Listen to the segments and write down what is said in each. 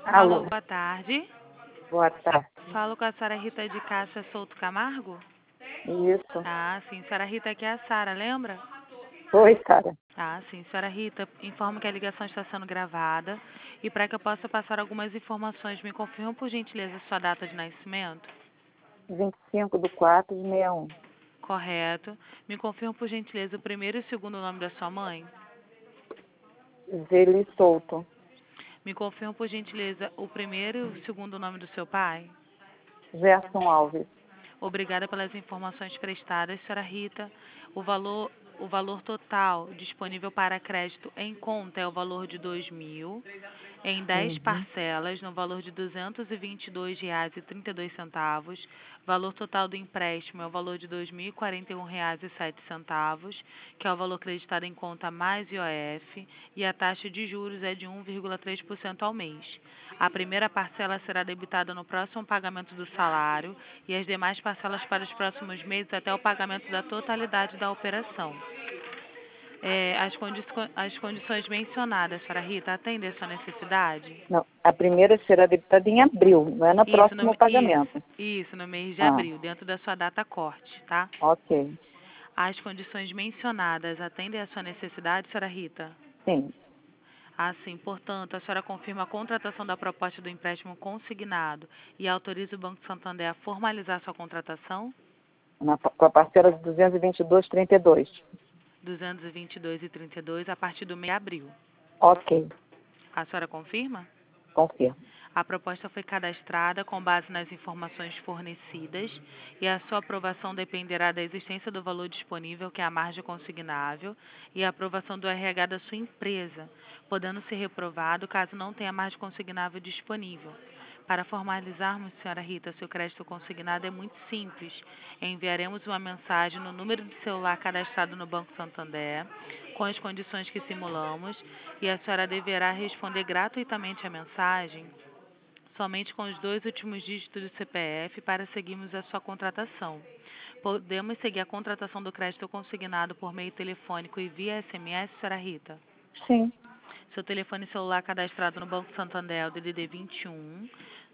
Alô, Alô, boa tarde. boa tarde. Falo com a senhora Rita de Cássia Souto Camargo? Isso. Ah, sim. Senhora Rita, aqui é a Sara, lembra? Oi, Sara. Ah, sim. Senhora Rita, informo que a ligação está sendo gravada e para que eu possa passar algumas informações, me confirma por gentileza sua data de nascimento? 25/4/61. Correto. Me confirma por gentileza o primeiro e o segundo nome da sua mãe? Zeli Souto. Me confirma por gentileza o primeiro e o segundo nome do seu pai? Gerson Alves. Obrigada pelas informações prestadas, senhora Rita. O valor total disponível para crédito em conta é o valor de 2.000, em 10 Uhum. parcelas, no valor de R$ 222,32. Valor total do empréstimo é o valor de R$ 2.041,07, que é o valor creditado em conta mais IOF, e a taxa de juros é de 1,3% ao mês. A primeira parcela será debitada no próximo pagamento do salário e as demais parcelas para os próximos meses até o pagamento da totalidade da operação. As condições mencionadas, senhora Rita, atendem a sua necessidade? Não, a primeira será debitada em abril, não é no Isso, próximo pagamento. isso, no mês de Ah, abril, dentro da sua data corte, tá? ok. As condições mencionadas atendem a sua necessidade, senhora Rita? Sim. Assim, portanto, a senhora confirma a contratação da proposta do empréstimo consignado e autoriza o Banco Santander a formalizar sua contratação? Com a parcela de 222,32. 222,32 a partir do mês de abril. Ok. A senhora confirma? Confirmo. A proposta foi cadastrada com base nas informações fornecidas e a sua aprovação dependerá da existência do valor disponível, que é a margem consignável, e a aprovação do RH da sua empresa, podendo ser reprovado caso não tenha margem consignável disponível. Para formalizarmos, senhora Rita, seu crédito consignado é muito simples. Enviaremos uma mensagem no número de celular cadastrado no Banco Santander, com as condições que simulamos, e a senhora deverá responder gratuitamente a mensagem somente com os 2 últimos dígitos do CPF para seguirmos a sua contratação. Podemos seguir a contratação do crédito consignado por meio telefônico e via SMS, senhora Rita? Sim. Seu telefone celular cadastrado no Banco Santander é o DDD 21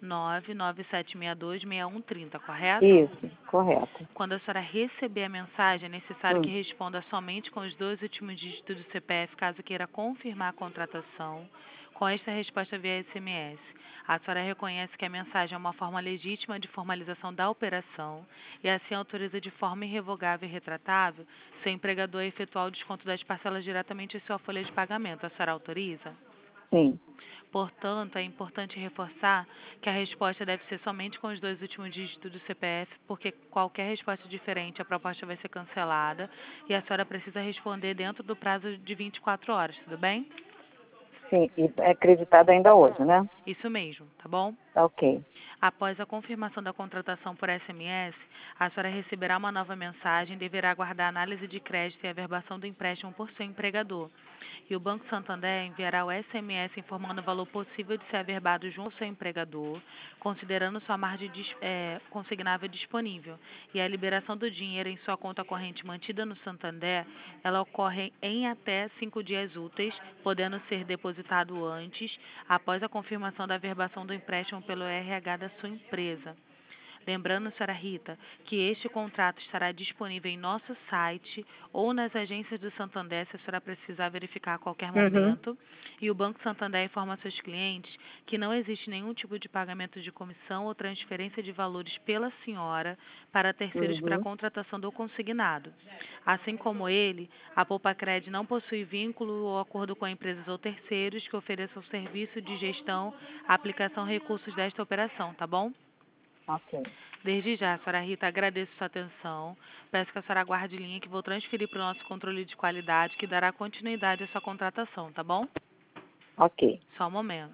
997626130, correto? Isso, correto. Quando a senhora receber a mensagem, é necessário que Hum. responda somente com os 2 últimos dígitos do CPF, caso queira confirmar a contratação, com esta resposta via SMS. A senhora reconhece que a mensagem é uma forma legítima de formalização da operação e assim autoriza de forma irrevogável e retratável seu empregador a efetuar o desconto das parcelas diretamente em sua folha de pagamento. A senhora autoriza? Sim. Portanto, é importante reforçar que a resposta deve ser somente com os 2 últimos dígitos do CPF, porque qualquer resposta diferente, a proposta vai ser cancelada e a senhora precisa responder dentro do prazo de 24 horas, tudo bem? Sim. E é acreditado ainda hoje, né? Isso mesmo, tá bom? Ok. Após a confirmação da contratação por SMS, a senhora receberá uma nova mensagem e deverá aguardar a análise de crédito e a averbação do empréstimo por seu empregador. E o Banco Santander enviará o SMS informando o valor possível de ser averbado junto ao seu empregador, considerando sua margem consignável disponível. E a liberação do dinheiro em sua conta corrente mantida no Santander, ela ocorre em até 5 dias úteis, podendo ser depositado antes, após a confirmação da averbação do empréstimo pelo RH da sua empresa. Lembrando, senhora Rita, que este contrato estará disponível em nosso site ou nas agências do Santander, se a senhora precisar verificar a qualquer Uhum. momento. E o Banco Santander informa seus clientes que não existe nenhum tipo de pagamento de comissão ou transferência de valores pela senhora para terceiros para a Uhum. contratação do consignado. Assim como ele, a Poupacred não possui vínculo ou acordo com empresas ou terceiros que ofereçam serviço de gestão, aplicação recursos desta operação, tá bom? Ok. Desde já, senhora Rita, agradeço sua atenção. Peço que a senhora aguarde linha que vou transferir para o nosso controle de qualidade, que dará continuidade à sua contratação, tá bom? Ok. Só um momento.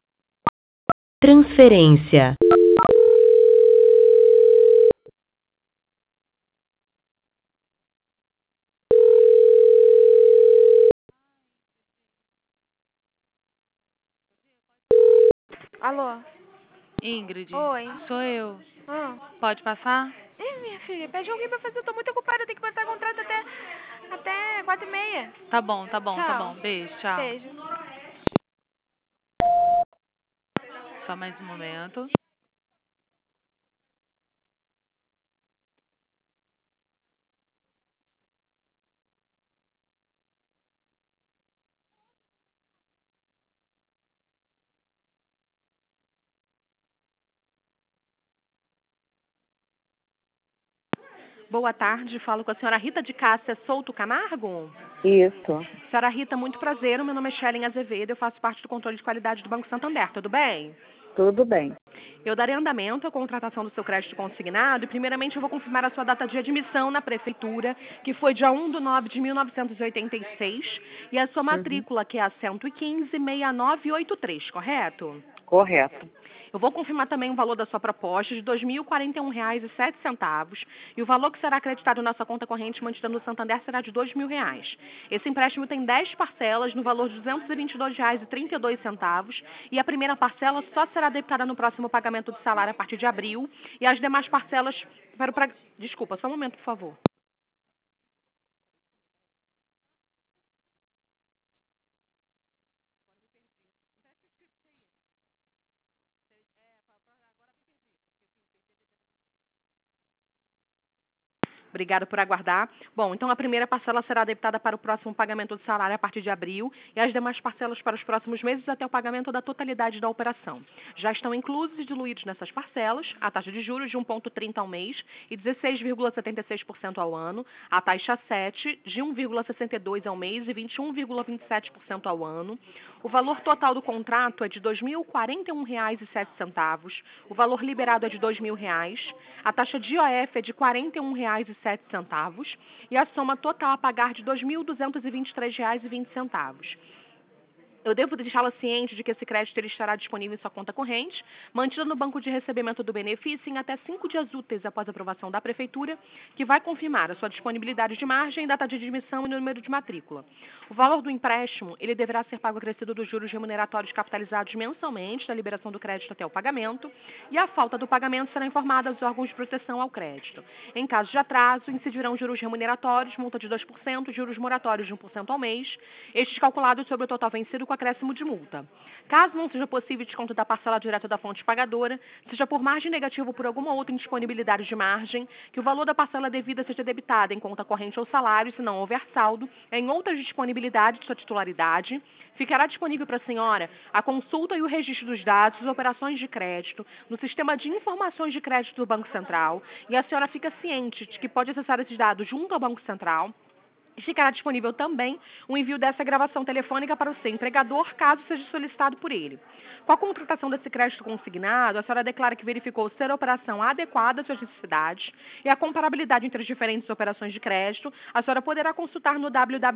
Transferência. Alô? Ingrid, Oi. sou eu. Ah. Pode passar? Ih, minha filha, pede alguém pra fazer. Eu tô muito ocupada, eu tenho que botar contrato até 4h30. Tá bom, tá bom, tá Tchau. bom. Beijo, tchau. Beijo. Só mais um momento. Boa tarde, falo com a senhora Rita de Cássia Souto Camargo. Isso. Senhora Rita, muito prazer, meu nome é Shellen Azevedo, eu faço parte do controle de qualidade do Banco Santander, tudo bem? Tudo bem. Eu darei andamento à contratação do seu crédito consignado e primeiramente eu vou confirmar a sua data de admissão na prefeitura, que foi dia 1/9/1986, e a sua matrícula, que é a 115-6983, correto? Correto. Eu vou confirmar também o valor da sua proposta de R$ 2.041,07 e o valor que será acreditado na sua conta corrente mantida no Santander será de R$ 2.000. Esse empréstimo tem 10 parcelas no valor de R$ 222,32 e a primeira parcela só será debitada no próximo pagamento do salário a partir de abril e as demais parcelas Desculpa, só um momento, por favor. Obrigada por aguardar. Bom, então a primeira parcela será debitada para o próximo pagamento do salário a partir de abril e as demais parcelas para os próximos meses até o pagamento da totalidade da operação. Já estão inclusos e diluídos nessas parcelas a taxa de juros de 1,30% ao mês e 16,76% ao ano, a taxa 7 de 1,62% ao mês e 21,27% ao ano. O valor total do contrato é de R$ 2.041,07, o valor liberado é de R$ 2.000, a taxa de IOF é de R$ 41,07 e a soma total a pagar de R$ 2.223,20. Eu devo deixá-la ciente de que esse crédito ele estará disponível em sua conta corrente, mantido no banco de recebimento do benefício em até 5 dias úteis após a aprovação da Prefeitura, que vai confirmar a sua disponibilidade de margem, data de admissão e número de matrícula. O valor do empréstimo ele deverá ser pago acrescido dos juros remuneratórios capitalizados mensalmente da liberação do crédito até o pagamento, e a falta do pagamento será informada aos órgãos de proteção ao crédito. Em caso de atraso, incidirão juros remuneratórios, multa de 2%, juros moratórios de 1% ao mês, estes calculados sobre o total vencido com acréscimo de multa. Caso não seja possível desconto da parcela direta da fonte pagadora, seja por margem negativa ou por alguma outra indisponibilidade de margem, que o valor da parcela devida seja debitado em conta corrente ou salário, se não houver saldo, em outras disponibilidades de sua titularidade, ficará disponível para a senhora a consulta e o registro dos dados das operações de crédito no sistema de informações de crédito do Banco Central, e a senhora fica ciente de que pode acessar esses dados junto ao Banco Central. E ficará disponível também o envio dessa gravação telefônica para o seu empregador, caso seja solicitado por ele. Com a contratação desse crédito consignado, a senhora declara que verificou ser a operação adequada às suas necessidades e a comparabilidade entre as diferentes operações de crédito, a senhora poderá consultar no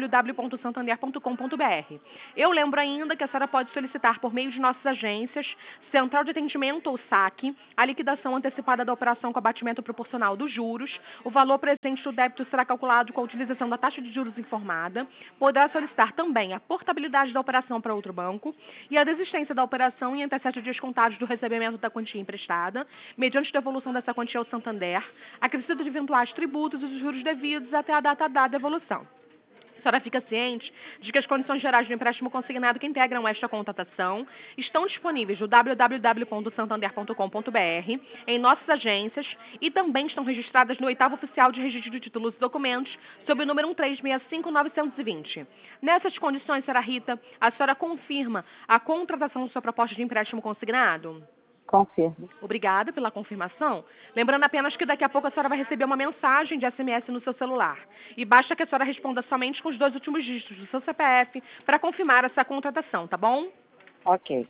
www.santander.com.br. Eu lembro ainda que a senhora pode solicitar por meio de nossas agências, Central de Atendimento ou SAC, a liquidação antecipada da operação com abatimento proporcional dos juros. O valor presente do débito será calculado com a utilização da taxa de juros informada. Poderá solicitar também a portabilidade da operação para outro banco e a desistência da operação em até 7 dias contados do recebimento da quantia emprestada, mediante devolução dessa quantia ao Santander, acrescido de eventuais tributos e os juros devidos até a data da devolução. A senhora fica ciente de que as condições gerais do empréstimo consignado que integram esta contratação estão disponíveis no www.santander.com.br, em nossas agências, e também estão registradas no 8º Oficial de Registro de Títulos e Documentos, sob o número 1365920. Nessas condições, senhora Rita, a senhora confirma a contratação da sua proposta de empréstimo consignado? Confirmo. Obrigada pela confirmação. Lembrando apenas que daqui a pouco a senhora vai receber uma mensagem de SMS no seu celular. E basta que a senhora responda somente com os 2 últimos dígitos do seu CPF para confirmar essa contratação, tá bom? Ok.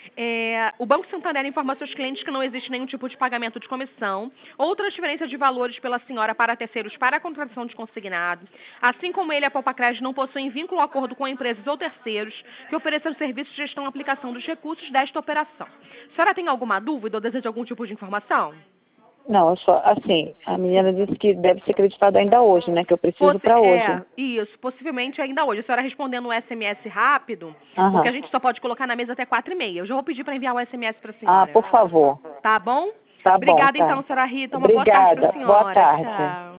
O Banco Santander informa aos seus clientes que não existe nenhum tipo de pagamento de comissão ou transferência de valores pela senhora para terceiros para a contratação de consignado. Assim como ele, a Poupa Crédito não possuem vínculo ou acordo com empresas ou terceiros que ofereçam serviços de gestão e aplicação dos recursos desta operação. A senhora tem alguma dúvida ou deseja algum tipo de informação? Não, assim, a menina disse que deve ser acreditado ainda hoje, né? Que eu preciso para hoje. Isso, possivelmente ainda hoje. A senhora respondendo um SMS rápido, Aham. porque a gente só pode colocar na mesa até 4h30. Eu já vou pedir para enviar o SMS para a senhora. Ah, por favor. Tá bom? Tá Obrigada, bom, tá. então, senhora Rita. Uma Obrigada. boa tarde para a senhora. Boa tarde. Tchau.